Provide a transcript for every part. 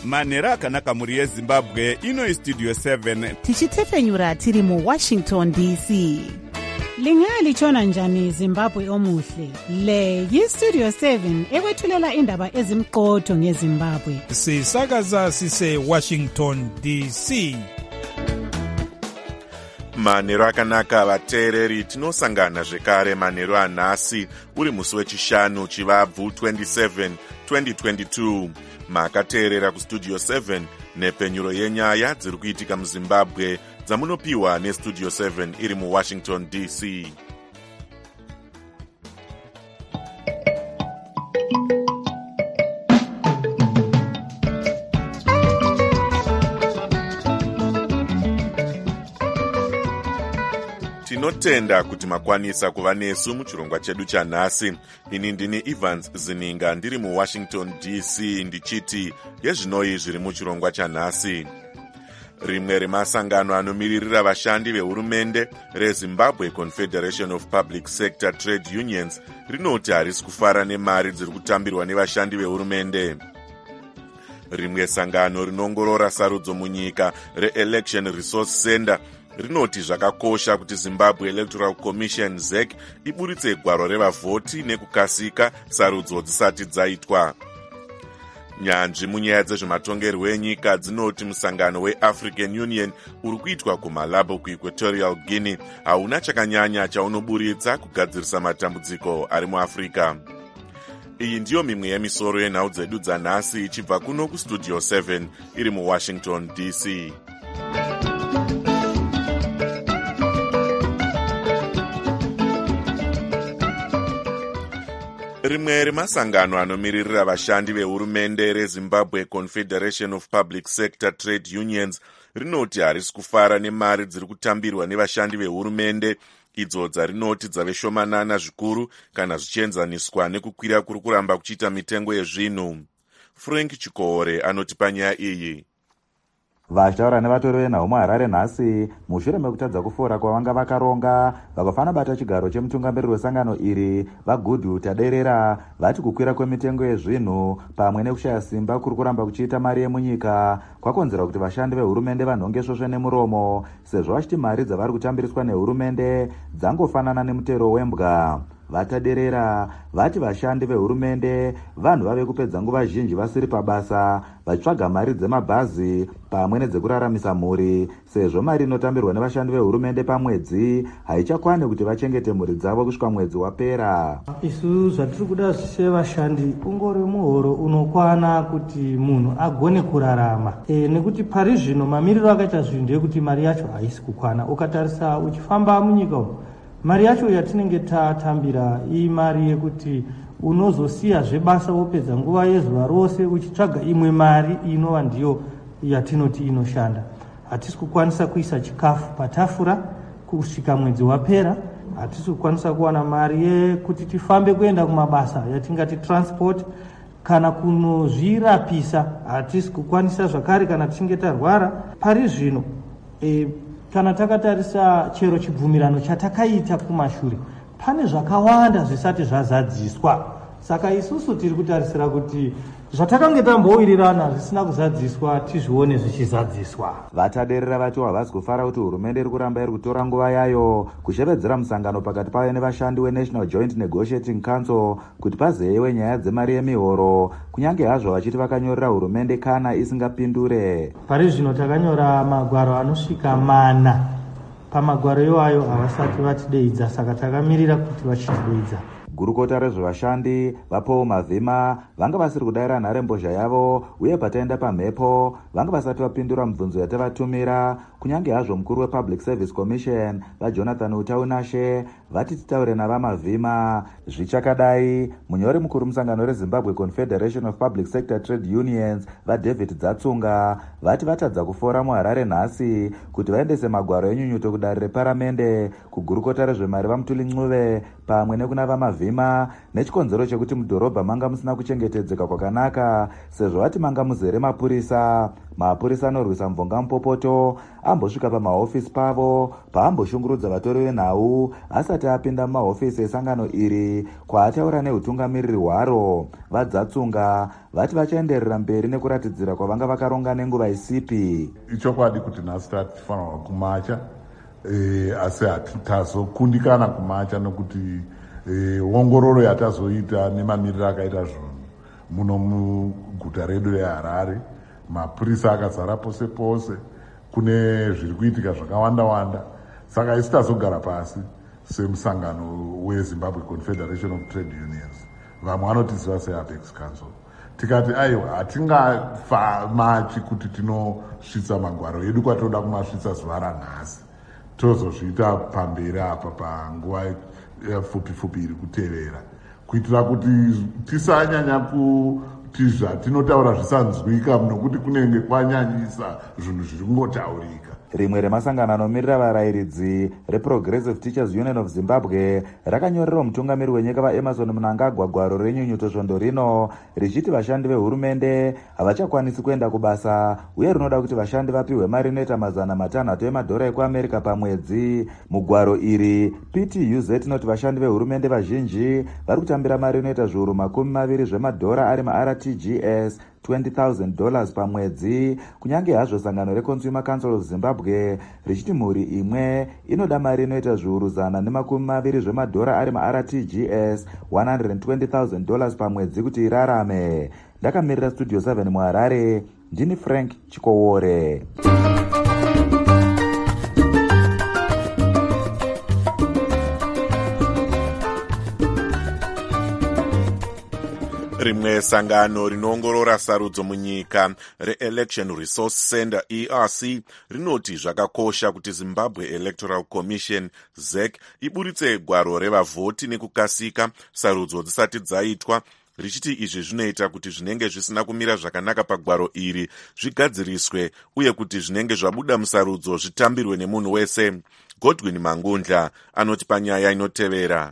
manhero akanaka mhuri yezimbabwe. Ino istudio 7 tichitefenyura tiri muwashington dc. Lingalitshona njani Zimbabwe omuhle? Le yistudio 7 ekwethulela indaba ezimqotho ngeZimbabwe. Sisakaza sise Washington DC. Manhero akanaka vateereri, tinosangana zvekare manhero anhasi uri musi wechishanu chivabvu 27 2022. Makateerera kustudio 7 nepenyuro yenyaya dziri kuitika muZimbabwe dzamunopiwa nestudio 7 iri muWashington DC. Tinotenda kuti makwanisa kuva nesu muchirongwa chedu chanhasi. Ini ndini Evans Zininga ndiri muWashington DC ndichiti yezvinoi zviri muchirongwa chanhasi. Rimwe remasangano anomiririra vashandi vehurumende reZimbabwe Confederation of Public Sector Trade Unions rinoti harisi kufara nemari dziri kutambirwa nevashandi vehurumende. Rimwe sangano rinongorora sarudzo munyika reElection Resource Center rinoti zvakakosha kuti Zimbabwe Electoral Commission ZEC iburitse gwaro revavhoti nekukasika sarudzo dzisati dzaitwa. Nyanzvi munyaya dzezvematongerwo enyika dzinoti musangano weAfrican Union uri kuitwa kuMalabo kuEquatorial Guinea hauna chakanyanya chaunoburitsa kugadzirisa matambudziko ari muAfrica. Iyi ndiyo mimwe yemisoro yenhau dzedu dzanhasi ichibva kuno kustudio 7 iri muWashington DC. Rimwe remasangano anomiririra vashandi vehurumende reZimbabwe Confederation of Public Sector Trade Unions rinoti harisi kufara nemari dziri kutambirwa nevashandi vehurumende idzo dzarinoti dzave shomanana zvikuru kana zvichienzaniswa nekukwira kuri kuramba kuchiita mitengo yezvinhu. Frank Chikore anoti panyaya iyi. Vachitaura nevatori venhau muHarare nhasi mushure mekutadza kufora kwavanga vakaronga vakafana bata chigaro chemutungamiriri wesangano iri vaGudhu Taderera vati kukwira kwemitengo yezvinhu pamwe nekushaya simba kuri kuramba kuchiita mari yemunyika kwakonzera kuti vashandi vehurumende vanhonge svosve nemuromo sezvo vachiti mari dzavari kutambiriswa nehurumende dzangofanana nemutero wembwa. Vataderera vati vashandi vehurumende vanhu vave kupedza nguva zhinji vasiri pabasa vachitsvaga mari dzemabhazi pamwe nedzekuraramisa mhuri sezvo mari inotambirwa nevashandi vehurumende pamwedzi haichakwane kuti vachengete mhuri dzavo kusvika mwedzi wapera. Isu zvatiri kuda sevashandi ungori muhoro unokwana kuti munhu agone kurarama nekuti pari zvino mamiriro akaita zvinhu ndeyekuti mari yacho haisi kukwana. Ukatarisa uchifamba munyika umu mari yacho yatinenge tatambira imari yekuti unozosiya zvebasa wopedza nguva yezuva rose uchitsvaga imwe mari inova ndiyo yatinoti inoshanda. Hatisi kukwanisa kuisa chikafu patafura kusvika mwedzi wapera. Hatisi kukwanisa kuwana mari yekuti tifambe kuenda kumabasa yatingati transport kana kunozvirapisa. Hatisi kukwanisa zvakare kana tichinge tarwara. Pari zvino kana takatarisa chero chibvumirano chatakaita kumashure pane zvakawanda zvisati zvazadziswa. Saka isusu tiri kutarisira kuti zvatakange tambowirirana zvisina kuzadziswa tizvione zvichizadziswa. Vataderera vati havasi kufara kuti hurumende iri kuramba iri kutora nguva yayo kushevedzera musangano pakati pavo nevashandi weNational Joint Negotiating Council kuti pazeyiwe nyaya dzemari yemihoro kunyange hazvo vachiti vakanyorera hurumende kana isingapindure. Pari zvino takanyora magwaro anosvika 4. Pamagwaro iwayo havasati vatideidza saka takamirira kuti vachitideidza. Gurukota rezvevashandi vaPaul Mavhima vanga vasiri kudayira nharembozha yavo uye pataenda pamhepo vanga vasati vapindura mibvunzo yatavatumira kunyange hazvo mukuru wePublic Service Commission vaJonathan Utaunashe vati titaure navaMavhima. Zvichakadai munyori mukuru musangano reZimbabwe Confederation of Public Sector Trade Unions vaDavid Dzatsunga vati vatadza kufora muHarare nhasi kuti vaendese magwaro enyunyuto kudare reparamende kugurukota rezvemari vaMutuli Ncube pamwe nekuna vaMavhima mavhima nechikonzero chekuti mudhorobha manga musina kuchengetedzeka kwakanaka sezvo vati manga muzere mapurisa. Mapurisa anorwisa mvongamupopoto ambosvika pamahofisi pavo paamboshungurudza vatori venhau asati apinda mumahofisi esangano iri kwaataura neutungamiriri hwaro. Vadzatsunga vati vachaenderera mberi nekuratidzira kwavanga vakaronga nenguva isipi. Ichokwadi kuti nhasi tatifanirwa kumacha asi hatitazokundikana kumacha nokuti ongororo yatazoita nemamiriro akaita zvinhu muno muguta redu reHarare. Mapurisa akazara pose pose, kune zviri kuitika zvakawanda-wanda. Saka isi tazogara pasi semusangano weZimbabwe Confederation of Trade Unions, vamwe vanotiziva seApex Council, tikati aiwa hatingafamachi kuti tinosvitsa magwaro edu kwatoda kumasvitsa zuva ranhasi, tozozviita pamberi apa panguva pfupi iri kutevera, kuitira kuti tisanyanya kuti zvatinotaura zvisanzwika nokuti kunenge kwanyanyisa zvinhu zviri kungotaurika. Rimwe remasangano anomirira varayiridzi reProgressive Teachers Union of Zimbabwe rakanyorera mutungamiri wenyika vaEmerson Mnangagwa gwaro renyunyuto svondo rino richiti vashandi vehurumende havachakwanisi kuenda kubasa uye rinoda kuti vashandi vapiwe mari inoita $500 emadhora ekuAmerica pamwedzi. Mugwaro iri PTUZ inoti vashandi vehurumende vazhinji vari kutambira mari inoita zviuru $20 zvemadhora ari maRTGS $20,000 pamwedzi, kunyange hazvo sangano reConsumer Council of Zimbabwe richiti mhuri imwe inoda mari inoita zviuru $120 zvemadhora ari maRTGS $120,000 pamwedzi kuti irarame. Ndakamirira Studio 7 muHarare, ndini Frank Chikowore. Rimwe sangano rinoongorora sarudzo munyika reElection Resource Center ERC rinoti zvakakosha kuti Zimbabwe Electoral Commission ZEC iburitse gwaro revavhoti nekukasika sarudzo dzisati dzaitwa, richiti izvi zvinoita kuti zvinenge zvisina kumira zvakanaka pagwaro iri zvigadziriswe uye kuti zvinenge zvabuda musarudzo zvitambirwe nemunhu wese. Godwin Mangundla anoti panyaya inotevera.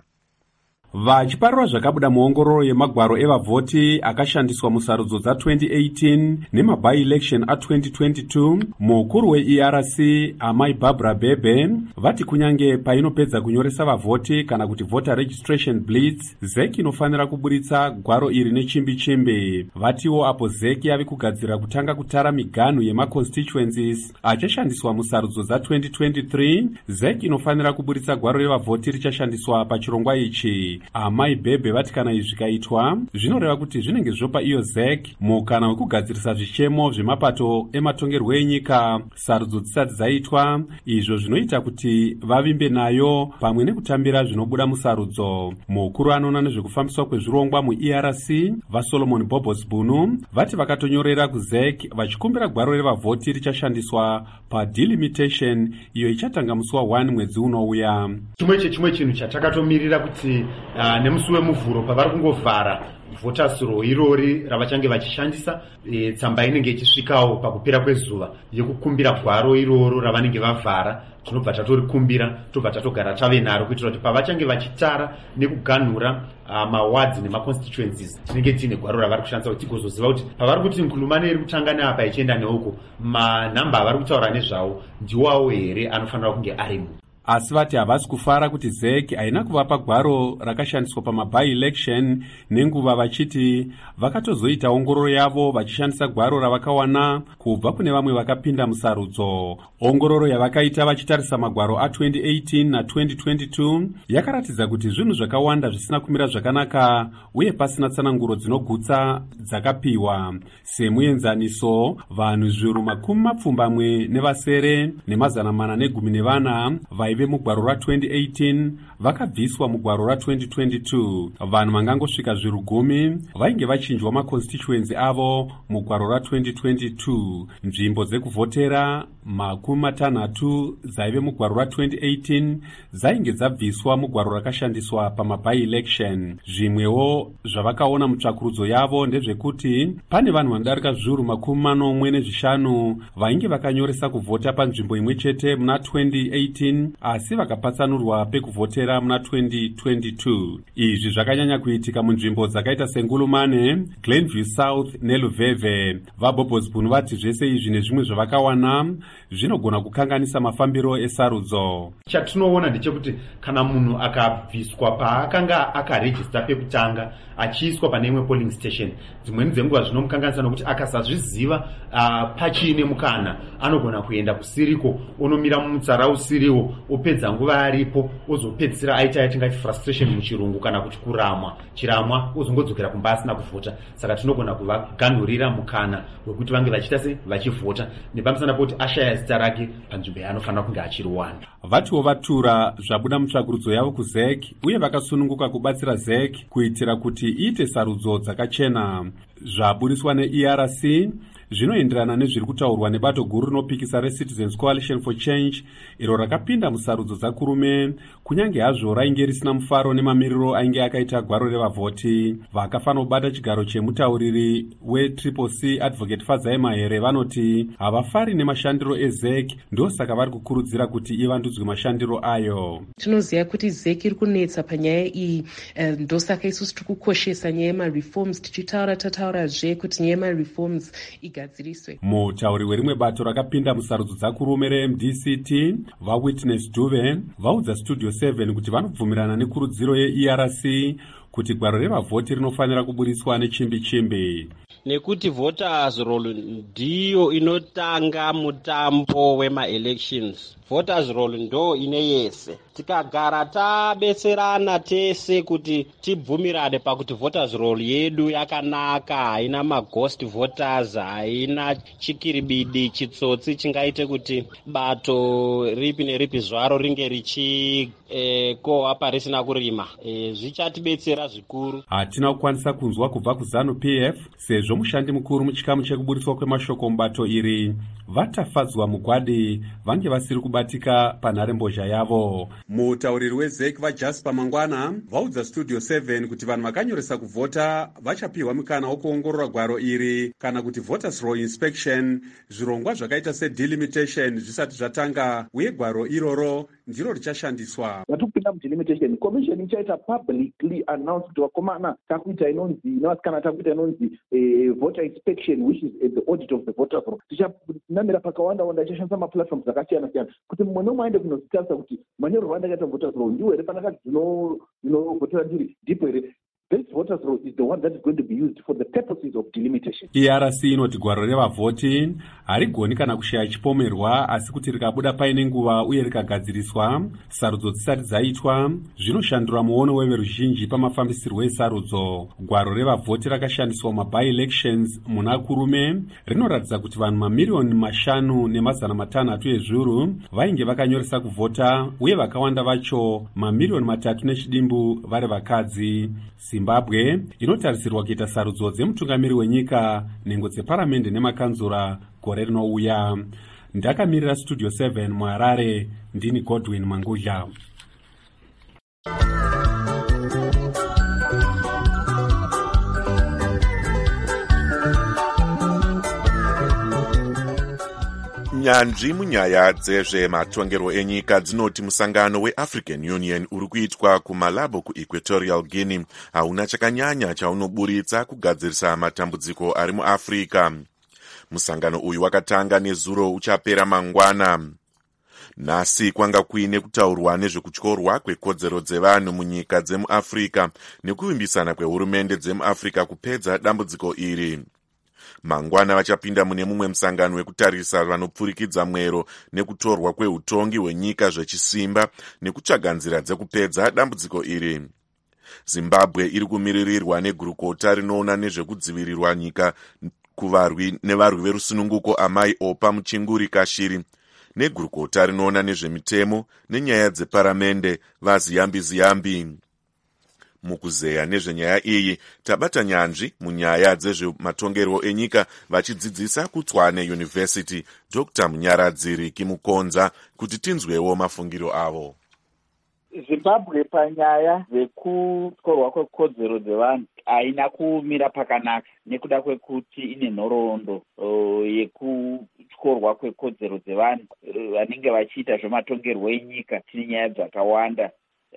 Vachiparura zvakabuda muongororo yemagwaro evavhoti akashandiswa musarudzo dza2018 nemaby-election a2022, mukuru weERC Amai Barbara Bebe vati kunyange painopedza kunyoresa vavhoti kana kuti voter registration blitz, ZEC inofanira kuburitsa gwaro iri nechimbi-chimbi. Vatiwo apo ZEC yave kugadzira kutanga kutara miganhu yemaconstituencies achashandiswa musarudzo dza2023, ZEC inofanira kuburitsa gwaro revavhoti richashandiswa pachirongwa ichi. Amai Bebe vati kana izvi zvikaitwa zvinoreva kuti zvinenge zvopa iyo ZEC mukana wekugadzirisa zvichemo zvemapato ematongerwo enyika sarudzo dzisati dzaitwa, izvo zvinoita kuti vavimbe nayo pamwe nekutambira zvinobuda musarudzo. Mukuru anoona nezvekufambiswa kwezvirongwa muERC vaSolomon Bobos Bunu vati vakatonyorera kuZEC vachikumbira gwaro revavhoti richashandiswa padelimitation iyo ichatanga musi wa1 mwedzi unouya. Chimwe chinhu chatakamirira kuti nemusi wemuvhuro pavari kungovhara voters roll irori ravachange vachishandisa, tsamba inenge ichisvikawo pakupera kwezuva yekukumbira gwaro iroro ravanenge vavhara. Tinobva tatorikumbira tobva tatogara tave naro kuitira kuti pavachange vachitara nekuganhura mawards nemaconstituencies tinenge tiine gwaro ravari kushandisa kuti tigozoziva kuti pavari kuti nkulumane iri kutanga neapa ichienda neuko manhamba avari kutaura nezvawo ndiwawo here anofanira kunge arimo. Asi vati havasi kufara kuti ZEC haina kuvapa gwaro rakashandiswa pamaby-election nenguva, vachiti vakatozoita ongororo yavo vachishandisa gwaro ravakawana kubva kune vamwe vakapinda musarudzo. Ongororo yavakaita vachitarisa magwaro a2018 na2022 yakaratidza kuti zvinhu zvakawanda zvisina kumira zvakanaka uye pasina tsananguro dzinogutsa dzakapiwa. Semuenzaniso, vanhu zviuru $20 nevasere ne414 vaive mugwaro ra2018 vakabviswa mugwaro ra2022. Vanhu vangangosvika zviuru 10 vainge vachinjwa maconstituency avo mugwaro ra2022. Nzvimbo dzekuvhotera 60 dzaive mugwaro ra2018 dzainge dzabviswa mugwaro rakashandiswa pamaby-election. Zvimwewo zvavakaona mutsvakurudzo yavo ndezvekuti pane vanhu vanodarika zviuru 45 vainge vakanyoresa kuvhota panzvimbo imwe chete muna 2018 asi vakapatsanurwa pekuvhotera muna 2022. Izvi zvakanyanya kuitika munzvimbo dzakaita seNgulumane, Glenview South neLuveve. VaBobosbun vati zvese izvi nezvimwe zvavakawana zvinogona kukanganisa mafambiro esarudzo. Chatinoona ndechekuti kana munhu akabviswa paakanga akarejista pekutanga achiiswa pane imwe polling station, dzimweni dzenguva zvinomukanganisa nokuti akasazviziva pachine mukana anogona kuenda kusiriko, onomira mumutsara usiriwo, opedza nguva aripo, ozopedzisira aita yatingati frustration muchirungu kana kuti kuramwa, chiramwa, ozongodzokera kumba asina kuvhota. Saka tinogona kuvaganhurira mukana wekuti vange vachiita se vachivhota, nepamusana poti ashaya zita rake panzvimbo yaanofanira kunge achiriwana. Vatiwo vatura zvabuda mutsvakurudzo yavo kuZEC uye vakasununguka kubatsira ZEC kuitira kuti iite sarudzo dzakachena. Zvabudiswa neERC zvinoenderana nezviri kutaurwa nebato guru rinopikisa reCitizens Coalition for Change, iro rakapinda musarudzo dzakurume kunyange hazvo rainge risina mufaro nemamiriro ainge akaita gwaro revavhoti. Vakafanira kubata chigaro chemutauriri weCCC Advocate Fadzai Mahere vanoti havafari nemashandiro eZEC, ndosaka vari kukurudzira kuti ivandudzwe mashandiro ayo. Tinoziva kuti ZEC iri kunetsa panyaya iyi, ndosaka isusu tiri kukoshesa nyaya yemareforms, tataurazve kuti nyaya yemareforms igadziriswe. Mutauri werimwe bato rakapinda musarudzo dzakurume reMDCT, vaWitness Duve, vaudza Studio 7 kuti vanobvumirana nekurudziro yeERC kuti gwaro revavhoti rinofanira kuburiswa nechimbi-chimbi. Nekuti voters roll ndiyo inotanga mutambo wema-elections. Voters roll ndo ine yese. Tikagara tabetserana tese kuti tibvumirane pakuti voters roll yedu yakanaka, haina maghost voters, haina chikiribidi, chitsotsi chingaite kuti bato ripi neripi zvaro ringe richikohwa parisina kurima. Zvichatibetsera zvikuru. Hatina kukwanisa kunzwa kubva kuZANU PF sezvo mushandi mukuru muchikamu chekuburiswa kwemashoko mubato iri vatafadzwa mugwadi vange vasiri kubatika panharembozha yavo. Mutauriri weZEC vaJasper Mangwana vaudza Studio 7 kuti vanhu vakanyoresa kuvhota vachapiwa mukana wokuongorora gwaro iri kana kuti voters roll inspection, zvirongwa zvakaita sedelimitation zvisati zvatanga, uye gwaro iroro ndiro richashandiswa. Vatukupinda mudelimitation, commission ichaita publicly announce kuti vakomana takuita inonzi nevasikana takuita inonzi voter inspection, which is the audit of the voters roll. Tichanamira pakawanda ichashandisa maplatforms akasiyana-siyana kuti mumwe nomwe aende kunozvitarisa kuti manyorerwo andakaita voters roll ndiwo here panakati dzinovhotera ndiri ndipo here. This voters roll is the one that is going to be used for the purposes of delimitation. ERC inoti gwaro revavhoti harigoni kana kushaya chipomerwa, asi kuti rikabuda paine nguva uye rikagadziriswa, sarudzo dzisati dzaitwa, zvinoshandura muono weveruzhinji pamafambisirwo esarudzo. Gwaro revavhoti rakashandiswa mumaby-elections muna kurume rinoratidza kuti vanhu mamiliyoni 5,500 ezviuru vainge vakanyoresa kuvhota, uye vakawanda vacho mamiliyoni 3 nechidimbu vari vakadzi. Zimbabwe inotarisirwa kuita sarudzo dzemutungamiri wenyika, nhengo dzeparamende nemakanzura gore rinouya. Ndakamirira Studio 7 muHarare, ndini Godwin Mangudla. Nyanzvi munyaya dzezvematongerwo enyika dzinoti musangano weAfrican Union uri kuitwa kuMalabo kuEquatorial Guinea hauna chakanyanya chaunoburitsa kugadzirisa matambudziko ari muAfrica. Musangano uyu wakatanga nezuro uchapera mangwana. Nhasi kwanga kuine kutaurwa nezvekutyorwa kwekodzero dzevanhu munyika dzemuAfrica nekuvimbisana kwehurumende dzemuAfrica kupedza dambudziko iri. Mangwana vachapinda mune mumwe musangano wekutarisa vanopfurikidza mwero nekutorwa kweutongi hwenyika zvechisimba nekutsvaga nzira dzekupedza dambudziko iri. Zimbabwe iri kumiririrwa negurukota rinoona nezvekudzivirirwa nyika kuvarwi nevarwi verusununguko Amai Opa Muchinguri Kashiri, negurukota rinoona nezvemitemo nenyaya dzeparamende vaZiyambi Ziyambi. Mukuzeya nezvenyaya iyi tabata nyanzvi munyaya dzezvematongerwo enyika vachidzidzisa kuTswane University Dr. Munyaradziri Kimukonza kuti tinzwewo mafungiro avo. Zimbabwe panyaya dzekutorwa kwekodzero dzevanhu haina kumira pakanaka nekuda kwekuti ine nhoroondo yekutyorwa kwekodzero dzevanhu vanenge vachiita zvematongerwo enyika. Tine nyaya dzakawanda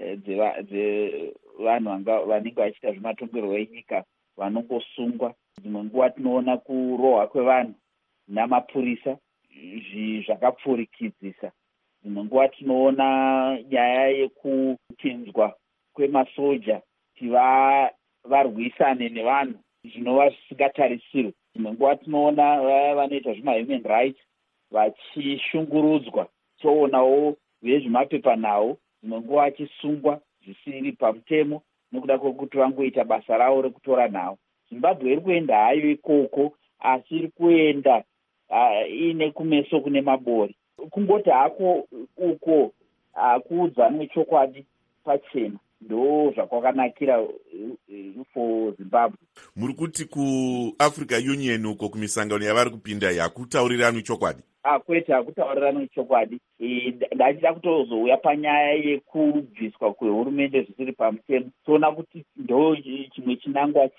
dzevanhu vanenge vachiita zvematongerwo enyika vanongosungwa. Dzimwe nguva tinoona kurohwa kwevanhu namapurisa zvakapfurikidzisa. Dzimwe nguva tinoona nyaya yekuchinjwa kwemasoja kuti varwisane nevanhu zvinova zvisingatarisirwe. Dzimwe nguva tinoona vaya vanoita zvemahuman rights vachishungurudzwa. Toonawo vezvemapepanhau dzimwe nguva vachisungwa zvisiri pamutemo nekuda kwekuti vangoita basa ravo rekutora nhau. Zimbabwe iri kuenda hayo ikoko, asi iri kuenda ine kumeso kune mabori. Kungoti hako uko kuudzanwe chokwadi pachena ndo zvakwakanakira for Zimbabwe. Muri kuti kuAfrica Union uko kumisangano yavari kupinda yakutauriranwi chokwadi? Kwete, hakutauriranwi chokwadi. Ndachida kutozouya panyaya yekubviswa kwehurumende zvisiri pamutemo. Toona kuti ndo chimwe chinangwa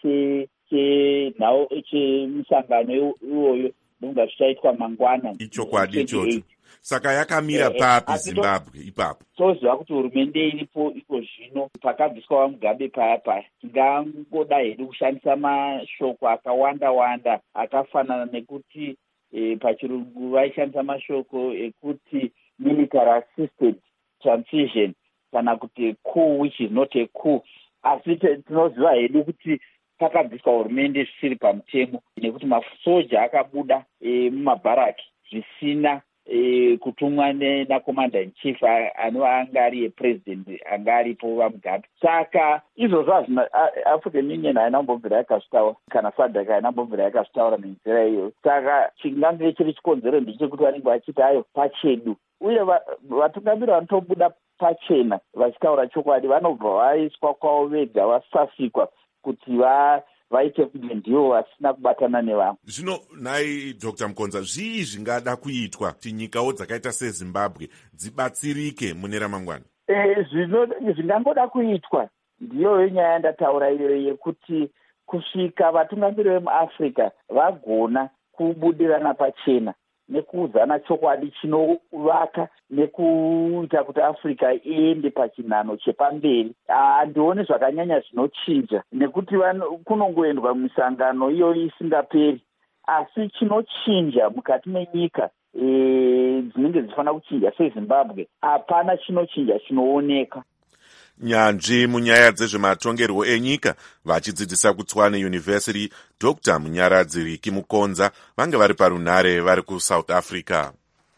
chemusangano iwoyo ndonga zvichaitwa mangwana. Ichokwadi ichocho. Saka yakamira papi Zimbabwe ipapo? Toziva kuti hurumende iripo iko zvino pakabviswa Mugabe paya. Tingangoda hedu kushandisa mashoko akawanda akafanana nekuti pachirungu vaishandisa mashoko ekuti military assisted transition kana kuti coup which is not a coup. Asi tinoziva hedu kuti pakabviswa hurumende zvisiri pamutemo nekuti masoja akabuda mumabharaki zvisina kutumwa nakomanda in chief anova anga ari yepresident anga aripo vaMugabe. Saka izvozvo African Union haina kumbobvira yakazvitaura kana SADC haina kumbobvira yakazvitaura nenzira iyoyo. Saka chingange chiri chikonzero ndechekuti vanenge vachiti hayo pachedu, uye vatungamiri vanotobuda pachena vachitaura chokwadi vanobva vaiswa kwavo vega, vasasikwa kuti vaite kuti ndivo vasina kubatana nevamwe. Zvino nhai Dr. Mukonza, zvii zvingada kuitwa kuti nyikawo dzakaita seZimbabwe dzibatsirike mune ramangwana? Zvingangoda kuitwa ndiyo nyaya yandataura iyoyo yekuti kusvika vatungamiri vemuAfrica vagona kubudirana pachena nekuudzana chokwadi chinovaka nekuita kuti Africa iende pachinhano chepamberi. Handioni zvakanyanya zvinochinja nekuti kunongoendwa misangano iyoyo isingaperi, asi chinochinja mukati menyika dzinenge dzichifana kuchinja seZimbabwe hapana chinochinja chinooneka. Nyanzvi munyaya dzezvematongerwo enyika vachidzidzisa kuTswane University, Dr. Munyaradzi Riki Mukonza vange vari parunhare vari kuSouth Africa.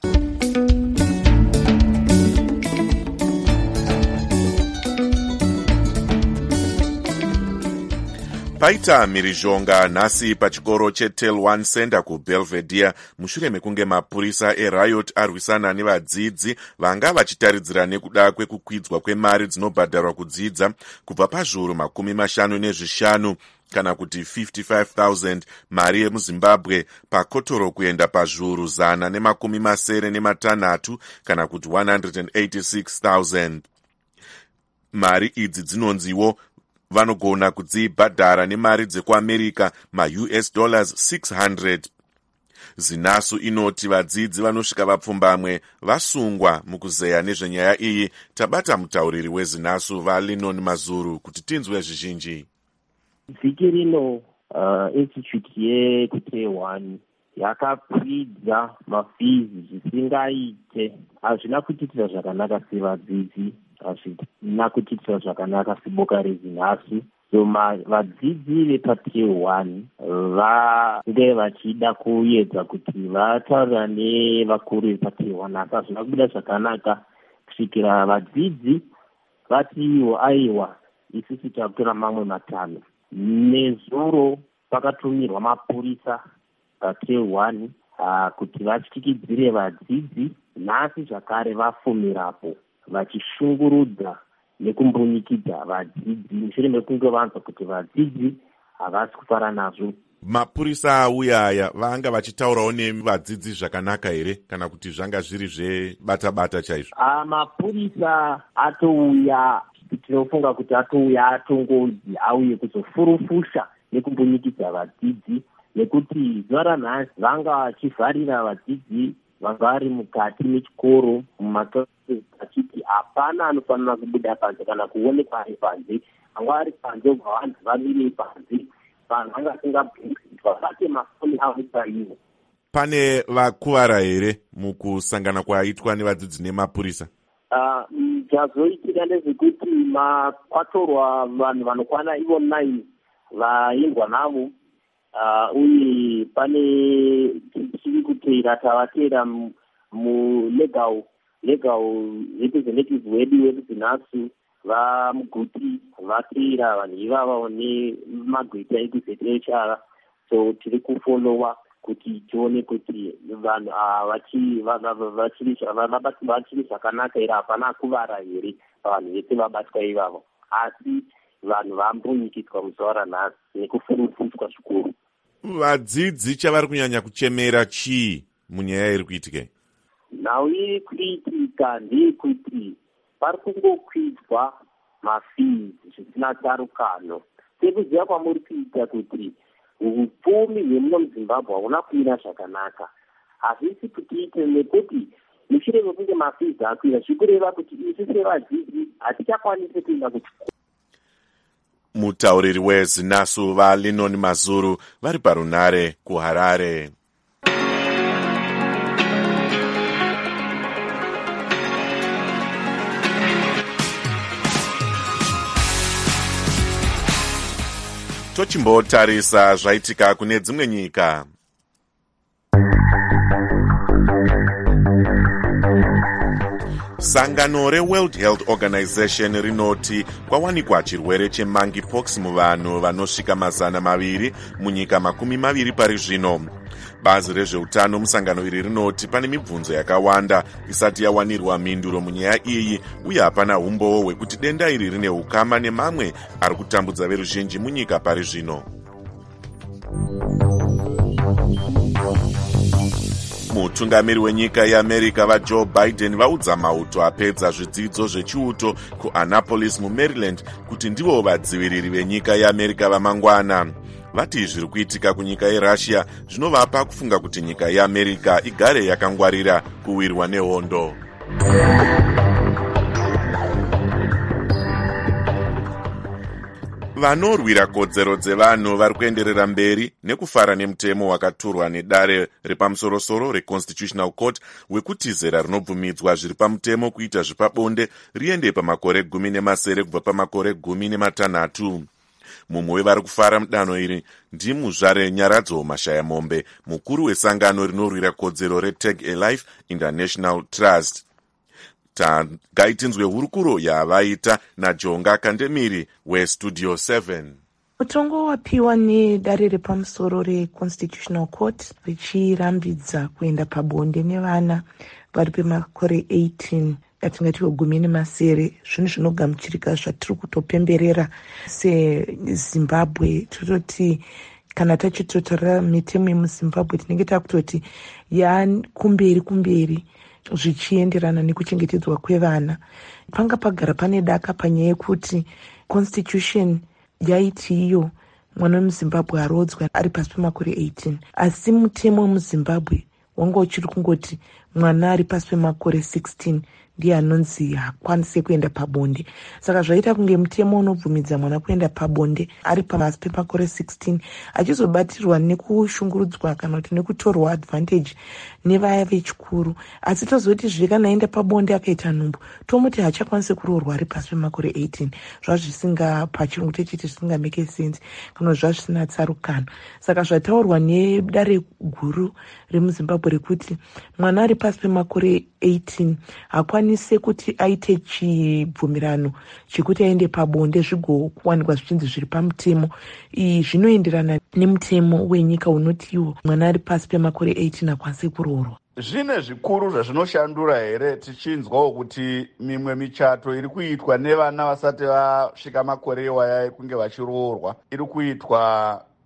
Paita mhirizhonga nhasi pachikoro cheTel One Center kuBelvedere mushure mekunge mapurisa eRiot arwisana nevadzidzi vanga vachitaridzira nekuda kwekukwidzwa kwemari dzinobhadharwa kudzidza kubva pazviuru 55 kana kuti 55,000 mari yemuZimbabwe pakotoro kuenda pazviuru 196 kana kuti 186,000. Mari idzi dzinonziwo vanogona kudzibhadhara nemari dzekuAmerica maUS dollars 600. Zinasu inoti vadzidzi vanosvika vapfumbamwe vasungwa mukuzeya nezvenyaya iyi. Tabata mutauriri wezinasu vaLenon Mazuru kuti tinzwe zvizhinji. Vhiki rino institute yekuTel One yakakwidza mafees zvisingaite. Hazvina kutiitira zvakanaka sevadzidzi, hazvina kutiitira zvakanaka seboka rezinasu. So vadzidzi vepaTel One vange vachida kuedza kuti vataurira nevakuru vepaTel One, asi hazvina kubuda zvakanaka kusvikira vadzidzi vati iwo aiwa isusu takutora mamwe matano. Nezuro pakatumirwa mapurisa paTel One kuti vatyikidzire vadzidzi. Nhasi zvakare vafumirapo vachishungurudza nekumbunyikidza vadzidzi mushure mekunge vanzwa kuti vadzidzi havasi kufara nazvo Mapurisa auyaya vanga vachitaurawo nevadzidzi zvakanaka here kana kuti zvanga zviri zvebata-bata chaizvo? Mapurisa atouya, tinofunga kuti atouya atongodzi auye kuzofurufusha nekumbonyikidza vadzidzi, nekuti zuva ranhasi vanga vachivharira vadzidzi vanga vari mukati mechikoro mumaklasses vachiti hapana anofanira kubuda panze kana kuonekwa ari panze. Vanga vari panze ubva vanhu vamire panze, vanhu vanga vasingabvunzwa vate mafoni avo paivo. Pane vakuvara here mukusangana kwaitwa nevadzidzi nemapurisa? Chazoitika ndezvekuti kwatorwa vanhu vanokwana ivo 9 vaendwa navo, uye pane chiri kuteera tavatera mulegal representative wedu wekuzinhasu vamuguti vateera vanhu ivava nemagweta ekuzeterechara. So tiri kufolowa kuti tione kuti vanhu vachiri zvakanaka here, hapana kuvara here vanhu vese vabatwa ivavo, asi vanhu vambonyikidzwa muzuva ranhasi nekufurufuswa zvikuru. Vadzidzi chavari kunyanya kuchemera chii munyaya iri kuitika? Nhau iri kuitika ndeyekuti pari kungokwidzwa mafizi zvisina tsarukano. Sekuziva kwamuri kuita kuti upfumi hwemuno muZimbabwe hauna kumira zvakanaka. Hazvisi kutiite nekuti mushure mekunge mafizi akwira zvikureva kuti isu sevadzidzi hatichakwanisi kuenda kuchikoro. Mutauriri wezinhasu vaLenon Mazuru vari parunare kuHarare. Tochimbotarisa zvaitika kune dzimwe nyika. Sangano reWorld Health Organization rinoti kwawanikwa chirwere chemonkeypox muvanhu vanosvika 200 munyika 20 pari zvino. Bazi rezveutano musangano iri rinoti pane mibvunzo yakawanda isati yawanirwa mhinduro munyaya iyi, uye hapana umbowo hwekuti denda iri rine ukama nemamwe ari kutambudza veruzhinji munyika pari zvino. Mutungamiri wenyika yeAmerica vaJoe Biden vaudza mauto apedza zvidzidzo zvechiuto kuAnnapolis muMaryland kuti ndivo vadziviriri venyika yeAmerica vamangwana. Vati zviri kuitika kunyika yeRussia zvinovapa kufunga kuti nyika yeAmerica igare yakangwarira kuwirwa nehondo. Vanorwira kodzero dzevanhu vari kuenderera mberi nekufara nemutemo wakaturwa nedare repamusorosoro reConstitutional Court wekuti zera rinobvumidzwa zviri pamutemo kuita zvepabonde riende pamakore 18 kubva pamakore 16. Mumwe wevari kufara mudanho iri ndimuzvare Nyaradzo Mashayamombe, mukuru wesangano rinorwira kodzero reTag a Life International Trust. Gaitinzwe hurukuro yavaita naJonga Kandemiri weStudio 7. Mutongo wapiwa nedare repamusoro reConstitutional Court richirambidza kuenda pabonde nevana vari pemakore 18 atingati 18 zvinhu zvinogamuchirika zvatiri kutopemberera seZimbabwe. Tototi kana tachitotarira mitemo yemuZimbabwe tinenge takutoti kumberi zvichienderana nekuchengetedzwa kwevana. Panga pagara pane daka panyaya yekuti constitution yaiti iyo mwana wemuZimbabwe arodzwa ari pasi pemakore 18, asi mutemo wemuZimbabwe wanga uchiri kungoti mwana ari pasi pemakore 16 ndiye anonzi hakwanise kuenda pabonde. Saka zvaita kunge mutemo unobvumidza mwana kuenda pabonde ari pasi pemakore 16 achizobatirwa nekushungurudzwa kana kuti nekutorwa advantage nevaya vechikuru. Asi tozoti zvekana aenda pabonde akaita nhumbu tomuti hachakwanise kuroorwa ari pasi pemakore 18. Zvazvisinga pachirungu techiti zvisinga make sense kana zvazvisina tsarukano. Saka zvataurwa nedare guru remuZimbabwe rekuti mwana ari pasi pemakore 18 hakwanise kuti aite chibvumirano chekuti aende pabonde zvigowanikwa zvichinzi zviri pamutemo. Zvinoenderana nemutemo wenyika unotiwo mwana ari pasi pemakore 18 hakwanise kuroorwa. Zvine zvikuru zvazvinoshandura here tichinzwawo kuti mimwe michato iri kuitwa nevana vasati vasvika makore iwaya ekunge vachiroorwa iri kuitwa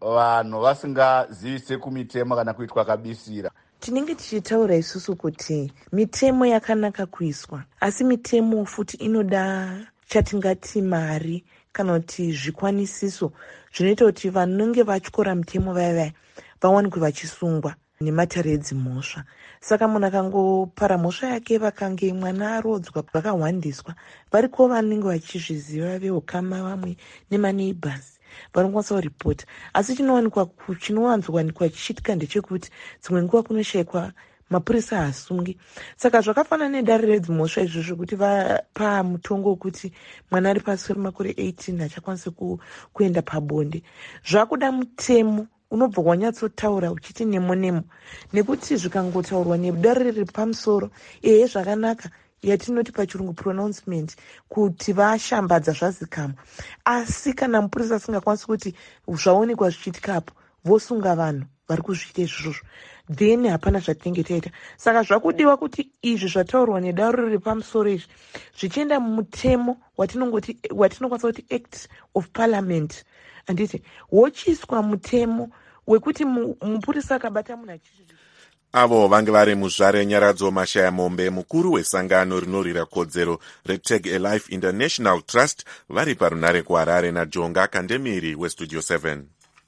vanhu vasingazivise kumitemo kana kuitwa kabisira. Tinenge tichitaura isusu kuti mitemo yakanaka kuiswa, asi mitemo futi inoda chatingati mari kana kuti zvikwanisiso zvinoita kuti vanenge vatyora mitemo vaya vawanikwe vachisungwa nematare edzimhosva. Saka munhu akangopara mhosva yake vakange mwana arodzwa vakahwandiswa, variko vanenge vachizviziva veukama vamwe nemaneighbors vanokwanisa kuripota. Asi chinowanzowanikwa chichiitika ndechekuti dzimwe nguva kunoshayikwa mapurisa hasungi. Saka zvakafanana nedare redzimhosva izvozvo kuti vapa mutongo wekuti mwana ari pasi pemakore 18 hachakwanisi kuenda pabonde. Zvakuda mutemo unobva wanyatsotaura uchiti nemo nekuti zvikangotaurwa nedare riri pamusoro zvakanaka yatinoti pachirungu pronouncement kuti vashambadza zvazikamwa. Asi kana mupurisa asingakwanisi kuti zvaonekwa zvichiitikapo vosunga vanhu vari kuzviita izvozvo, then hapana zvatinenge taita. Saka zvakudiwa kuti izvi zvataurwa nedare riri pamusoro izvi zvichienda mumutemo watinokwanisa kuti Act of Parliament, handiti wochiswa mutemo wekuti mupurisa akabata munhu avo vange vari muzvare nyaradzo mashaya mombe, mukuru wesangano rinorwira kodzero reTag a Life International Trust, vari parunare kuHarare, naJonga Kandemiri weStudio 7.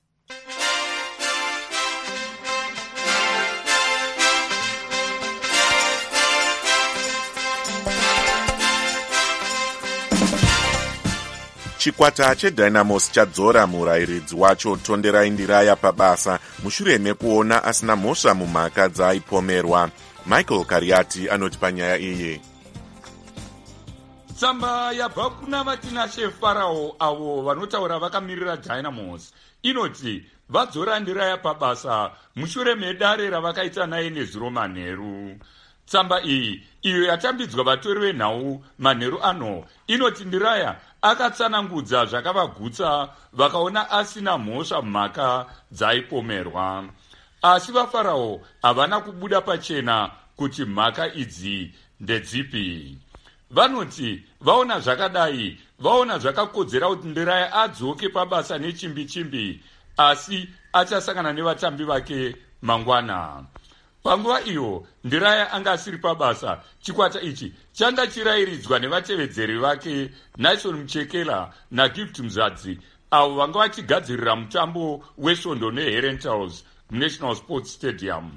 Chikwata cheDynamos chadzora murayiridzi wacho Tonderai Ndiraya pabasa mushure mekuona asina mhosva mumhaka dzaaipomerwa. Michael Kariati anoti panyaya iyi. Tsamba yabva kuna vatinashe Farao avo vanotaura vakamirira Dynamos inoti vadzora Ndiraya pabasa mushure medare ravakaita naye nezuro manheru. Tsamba iyi iyo yatambidzwa vatori venhau manheru ano inoti Ndiraya akatsanangudza zvakavagutsa vakaona asina mhosva mumhaka dzaipomerwa. Asi vaFarao havana kubuda pachena kuti mhaka idzi ndedzipi. Vanoti vaona zvakadai, vaona zvakakodzera kuti Ndiraya adzoke pabasa nechimbi-chimbi, asi achasangana nevatambi vake mangwana. Panguva iyo Ndiraya anga asiri pabasa, chikwata ichi changa chirayiridzwa nevatevedzeri vake Nason Muchekela naGift Muzadzi, avo vanga vachigadzirira mutambo wesvondo neHerentals muNational Sports Stadium.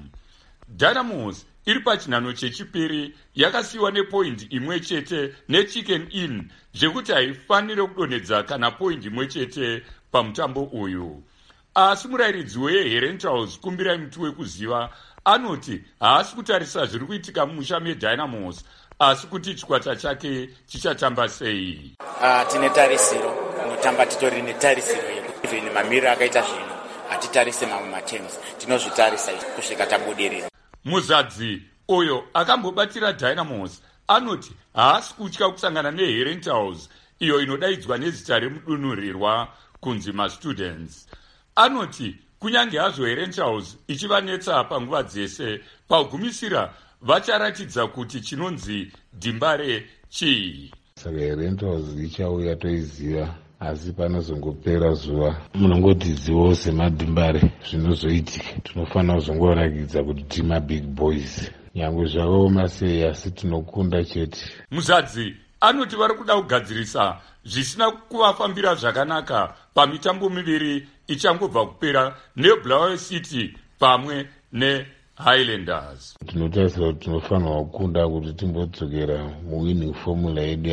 Dynamos iri pachinhano chechipiri yakasiyiwa nepoindi imwe chete neChicken Inn zvekuti haifanire kudonhedza kana poindi imwe chete pamutambo uyu. Asi murayiridzi weHerentals Kumbirai Muti Wekuziva anoti haasi kutarisa zviri kuitika mumusha meDynamos, asi kuti chikwata chake chichatamba sei. Tine tarisiro, tinotamba titori netarisiro yekuti mamiriro akaita zvino hatitarise mamwe matems, tinozvitarisa kusvika tabudirira. Muzadzi uyo akambobatira Dynamos anoti haasi kutya kusangana neHerentals iyo inodaidzwa nezita remudunhurirwa kunzi maStudents. Anoti kunyange hazvo Herentals ichivanetsa panguva dzese, pagumisira vacharatidza kuti chinonzi dhimbare chii. Saka Herentals ichauya toiziva, asi panozongopera zuva munongotizivawo semadhimbare zvinozoitika. Tinofanira kuzongorakidza kuti tima big boys, nyangwe zvakaoma sei, asi tinokunda chete. Muzadzi anoti vari kuda kugadzirisa zvisina kuvafambira zvakanaka pamitambo miviri ichangobva kupera neBulawayo City pamwe neHighlanders. Tinotarisira kuti tinofanirwa kukunda kuti timbodzokera muwinning formula yedu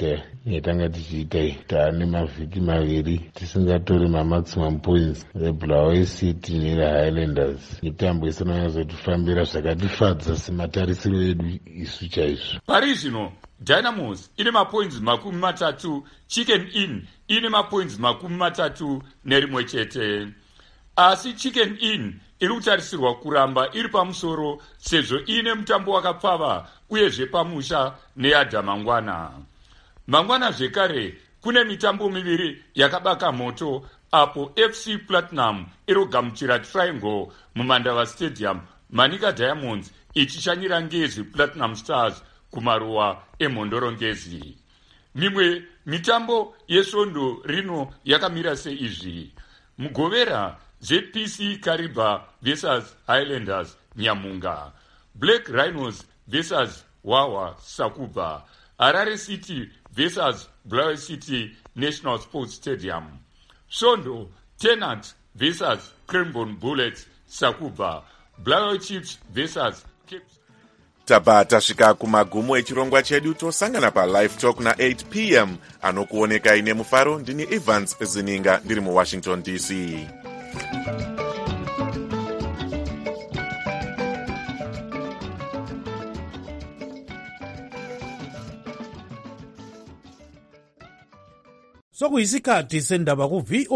yatanga tichiita. Taane mavhiki maviri tisingatori mamaximum points reBulawayo City neReHighlanders. Mitambo isanonyazotifambira zvakatifadza sematarisiro edu isu chaizvo. Pari zvino Dynamos ine mapoints 30, Chicken Inn ine mapoints 31 chete. Asi Chicken Inn iri kutarisirwa kuramba iri pamusoro sezvo ine mutambo wakapfava uyezve pamusha neadha mangwana. Mangwana zvekare kune mitambo miviri yakabaka moto, apo FC Platinum iri kugamuchira Triangle muMandava Stadium, Manika Diamonds ichishanyira Ngezi Platinum Stars kumaruwa emhondorongezi. Mimwe mitambo yesvondo rino yakamira seizvi. Mugovera ZPC Kariba versus Highlanders Nyamunga, Black Rhinos versus Wawa Sakuba, Harare City versus Blair City National Sports Stadium, Sondo Tenant versus Cranbourne Bullets Sakuba, Blair Chiefs versus Cape. Tabva tasvika kumagumo echirongwa chedu tosangana palive talk na8 p.m. anokuonekai nemufaro. Ndini Evans Zininga ndiri muWashington DC. sokuyisikhathi sendaba ku-VOA